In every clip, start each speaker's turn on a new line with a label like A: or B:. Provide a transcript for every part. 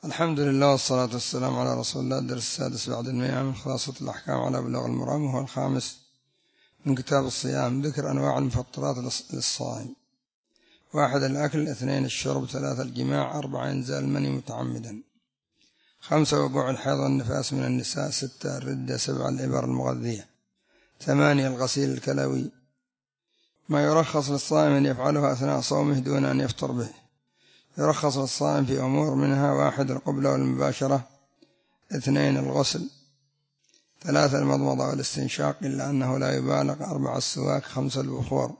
A: الحمد لله والصلاة والسلام على رسول الله. الدرس السادس بعد 100 من خلاصة الأحكام على بلوغ المرام، وهو الخامس من كتاب الصيام. ذكر أنواع المفطرات للصائم: 1 الأكل، 2 الشرب، 3 الجماع، 4 إنزال المني متعمدا، 5 وقوع الحيض والنفاس من النساء، 6 الردة، 7 الإبر المغذية، 8 الغسيل الكلوي. ما يرخص للصائم أن يفعله أثناء صومه دون أن يفطر به. يرخص للصائم في أمور منها: 1 القبلة والمباشرة، 2 الغسل، 3 المضمضة والاستنشاق إلا أنه لا يبالغ، 4 السواك، 5 البخور،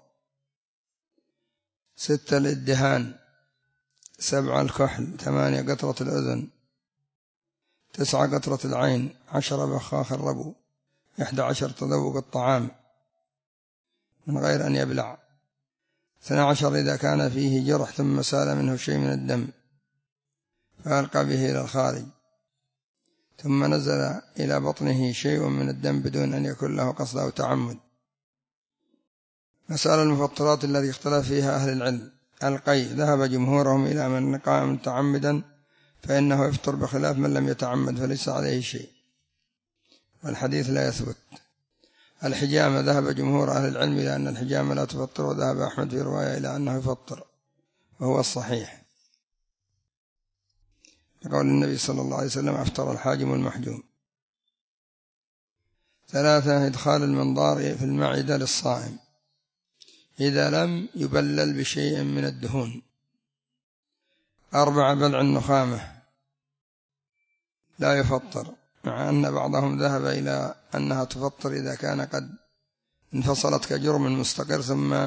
A: 6 الادهان، 7 الكحل، 8 قطرة الأذن، 9 قطرة العين، 10 بخاخ الربو، 11 تذوق الطعام من غير أن يبلع، 12 إذا كان فيه جرح ثم سال منه شيء من الدم فألقى به إلى الخارج ثم نزل إلى بطنه شيء من الدم بدون أن يكون له قصد أو تعمد. مسألة المفطرات التي اختلف فيها أهل العلم: القي ذهب جمهورهم إلى من قام متعمدا فإنه يفطر، بخلاف من لم يتعمد فليس عليه شيء، والحديث لا يثبت. الحجامة ذهب جمهور أهل العلم إلى أن الحجامة لا تفطر، وذهب أحمد في رواية إلى أنه يفطر وهو الصحيح، لقول النبي صلى الله عليه وسلم: أفطر الحاجم والمحجوم. 3 إدخال المنظار في المعدة للصائم إذا لم يبلل بشيء من الدهون. 4 بلع النخامة لا يفطر، مع أن بعضهم ذهب إلى أنها تفطر إذا كان قد انفصلت كجرم مستقر ثم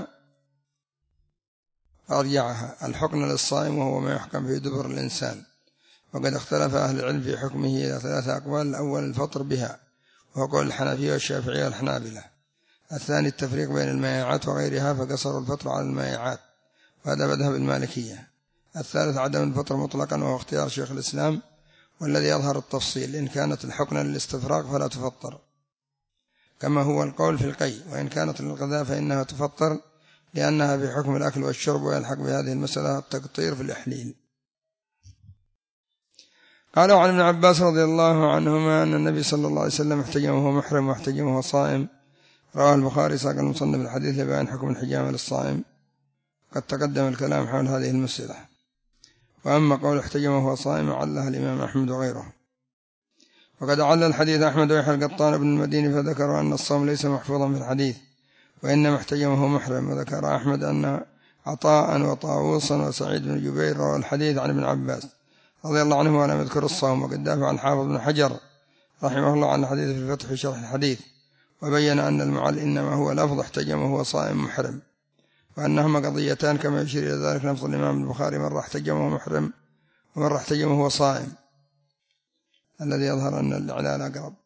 A: أرجعها. الحقن للصائم وهو ما يحكم في دبر الإنسان، وقد اختلف أهل العلم في حكمه إلى 3 أقوال: الأول الفطر بها، وهو قول الحنفية والشافعية والحنابلة. الثاني التفريق بين المائعات وغيرها، فقصروا الفطر على المائعات، وهذا مذهب المالكية. الثالث عدم الفطر مطلقا، وهو اختيار شيخ الإسلام، والذي يظهر التفصيل: إن كانت الحقنة للاستفراغ فلا تفطر، كما هو القول في القي، وإن كانت للغذاء فإنها تفطر لأنها في حكم الأكل والشرب، ويلحق بهذه المسألة التقطير في الإحليل. قالوا عن ابن عباس رضي الله عنهما أن النبي صلى الله عليه وسلم احتجم وهو محرم واحتجم وهو صائم. رواه البخاري. ساق المصنف الحديث لبيان حكم الحجامة للصائم، قد تقدم الكلام حول هذه المسألة. وأما قول احتجم وهو صائم علها الإمام أحمد وغيره، وقد علل الحديث أحمد ويحيى القطان بن المديني فذكروا أن الصوم ليس محفوظا في الحديث، وإنما احتجم وهو محرم. وذكر أحمد أن عطاء وطاووسا وسعيد بن جبير روى الحديث عن ابن عباس رضي الله عنه ولم يذكر الصوم. وقد دافع عن الحافظ بن حجر رحمه الله عن الحديث في الفتح في شرح الحديث، وبين أن المعل إنما هو لفظ احتجم وهو صائم محرم، وأنهما قضيتان، كما يشير إلى ذلك لفظ الإمام البخاري: مرة احتجم وهو محرم، ومرة احتجم وهو صائم، الذي يظهر أن الإعلال أقرب.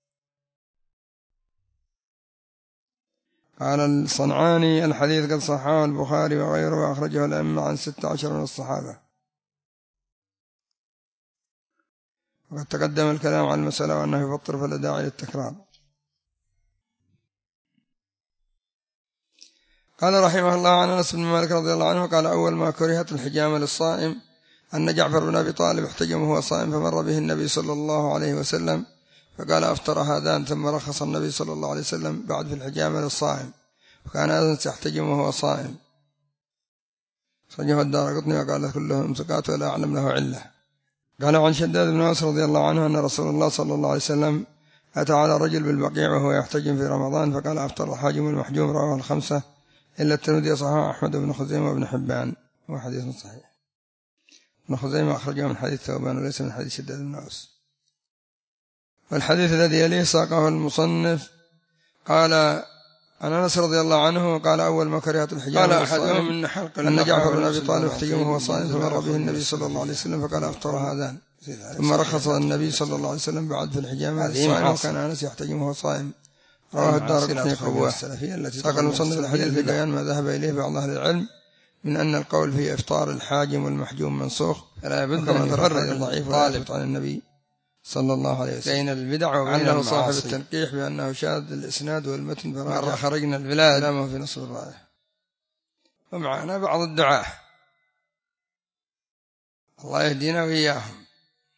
A: قال الصنعاني: الحديث قد صححه البخاري وغيره، وأخرجه الأئمة عن 16 من الصحابة. وقد تقدم الكلام عن المسألة وأنه يفطر فلا داعي للتكرار. قال رحمه الله عن أنس بن مالك رضي الله عنه قال: أول ما كرهت الحجامة للصائم أن جعفر بن أبي طالب احتجم وهو صائم، فمر به النبي صلى الله عليه وسلم فقال: أفطر هذان. ثم رخص النبي صلى الله عليه وسلم بعد في الحجامة للصائم، وكان أنس يحتجم وهو صائم. صنفه الدارقطني وقال كلهم ثقات ولا أعلم له علة. قال عن شداد بن أوس رضي الله عنه أن رسول الله صلى الله عليه وسلم أتى على رجل بالبقيع وهو يحتجم في رمضان، فقال: أفطر الحاجم والمحجوم. رواه الخمسة إلا الترمذي، صححه أحمد بن خزيمة وابن حبان، هو حديث صحيح. ابن خزيمة أخرجه من حديث ثوبان وليس من حديث شداد بن أوس. والحديث الذي يليه ساقه المصنف قال عن أنس رضي الله عنه قال: أول ما كرهت الحجامة قال أحدهم أن جعفر بن أبي طالب احتجم وهو صائم، فمر به النبي صلى الله عليه وسلم فقال: أفطر هذان. ثم رخص النبي صلى الله عليه وسلم بعد في الحجامة للصائم، وكان أنس يحتجم وهو صائم. رواه الدارقطني قواه. ساق المصنف الحديث لبيان ما ذهب إليه بعض أهل العلم من أن القول في إفطار الحاجم والمحجوم منسوخ، فلا بد أن يفرق الضعيف والثابت عن النبي صلى الله عليه وسلم بين البدع وبين المعاصي. صاحب التنقيح بأنه شاذ الإسناد والمتن، مرة خرجنا البلاد كلامه في نصب الراية. ومعنا بعض الدعاة الله يهدينا وإياهم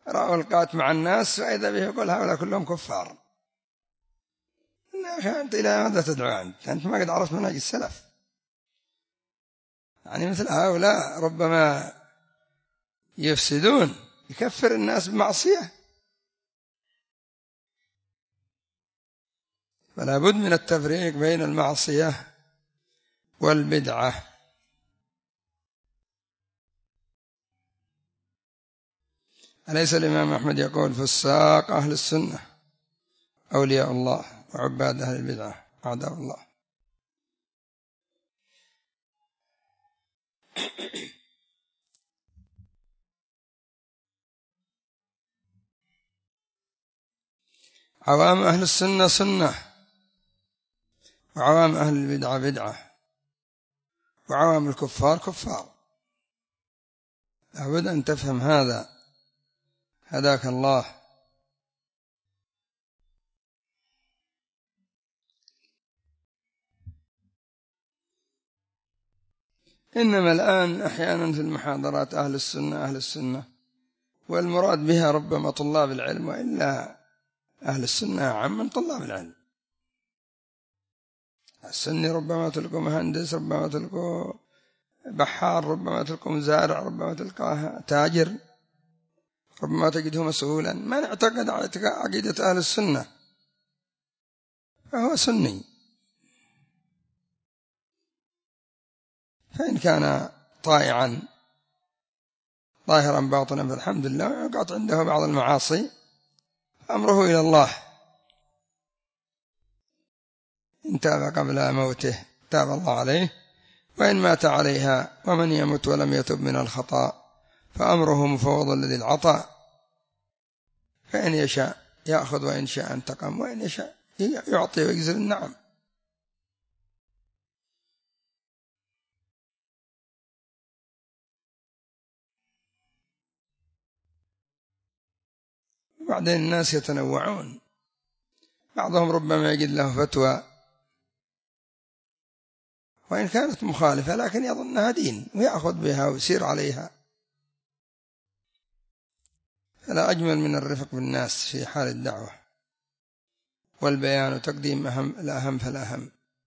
A: رأوا القات مع الناس فإذا به يقول هؤلاء كلهم كفار. يا أخي أنت إلى ماذا تدعو؟ أنت ما قد عرفت منهج السلف. يعني مثل هؤلاء ربما يفسدون، يكفر الناس بمعصية. فلا بد من التفريق بين المعصية والبدعة. أليس الإمام أحمد يقول فساق أهل السنة أولياء الله وعباد أهل البدعة أعداء الله؟ عوام أهل السنة سنة، وعوام أهل البدعة بدعة، وعوام الكفار كفار. لابد أن تفهم هذا، هداك الله. إنما الآن أحيانا في المحاضرات أهل السنة أهل السنة، والمراد بها ربما طلاب العلم، وإلا أهل السنة عام من طلاب العلم. السني ربما تلقوا مهندس، ربما تلقوا بحار، ربما تلقوا مزارع، ربما تلقاه تاجر، ربما تجده مسؤولا. من اعتقد عقيدة أهل السنة فهو سني، فإن كان طائعا ظاهرا باطنا فالحمد لله، وقعت عنده بعض المعاصي أمره إلى الله. إن تاب قبل موته تاب الله عليه، وإن مات عليها. ومن يمت ولم يتب من الخطأ فأمره مفوض لذي العطاء، فإن يشاء يأخذ وإن شاء انتقم، وإن يشاء يعطي ويجزل النعم. وبعدين الناس يتنوعون، بعضهم ربما يجد له فتوى وإن كانت مخالفة لكن يظنها دين ويأخذ بها ويسير عليها. فلا أجمل من الرفق بالناس في حال الدعوة والبيان وتقديم الأهم فالأهم،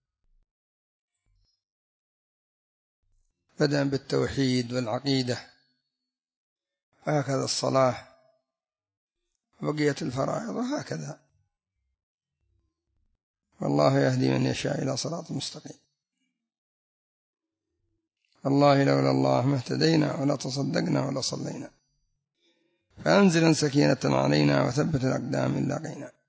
A: بدءا بالتوحيد والعقيدة، وهكذا الصلاة وبقية الفرائض، وهكذا. والله يهدي من يشاء إلى صراط مستقيم. والله لولا الله ما اهتدينا ولا تصدقنا ولا صلينا. فأنزلا سكينة علينا وثبت الأقدام إن لاقينا.